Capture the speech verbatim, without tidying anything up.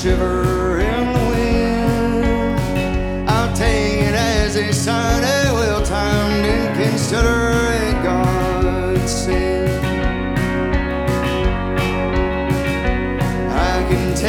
shiver in the wind. I'll take it as a sign, well timed and considered.